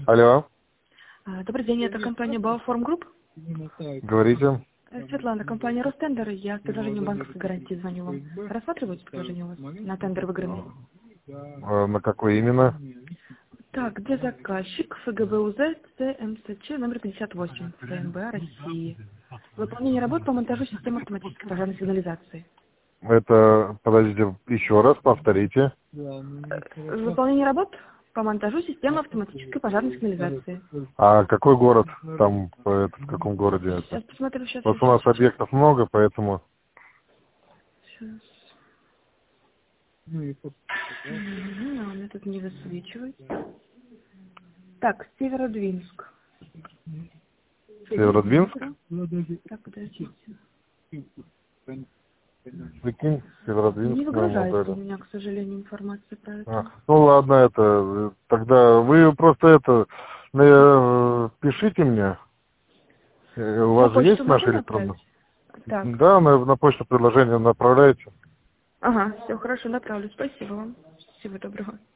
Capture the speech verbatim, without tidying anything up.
Алло. А, Добрый день, это компания Bauform Group. Говорите. Э, Светлана, компания Ростендер. Я с предложением банковской гарантии звоню вам. Рассматриваете предложение у вас на тендер выигранный? А на какой именно? Так, где заказчик? ФГБУЗ ЦМСЧ номер пятьдесят восемь, ЦМБА России. Выполнение работ по монтажу системы автоматической пожарной сигнализации. Это, подождите, еще раз повторите. Э, Выполнение работ по монтажу системы автоматической пожарной сигнализации. А какой город? Там, э, это, в каком городе Сейчас это? посмотрю, сейчас, Вот сейчас, у нас сейчас. объектов много, поэтому... Сейчас. Угу, а у меня тут не высвечивается. Так, Северодвинск. Северодвинск? Так, подождите. Прикинь, Не Северодвинск нам выгружается у удали. меня, к сожалению, информация про это. А, ну ладно, это, тогда вы просто это, э, пишите мне. Э, У На вас же почту есть могу наши электронные? направить? Так. Да, на, на почту предложение направляйте. Ага, все хорошо, направлю. Спасибо вам. Всего доброго.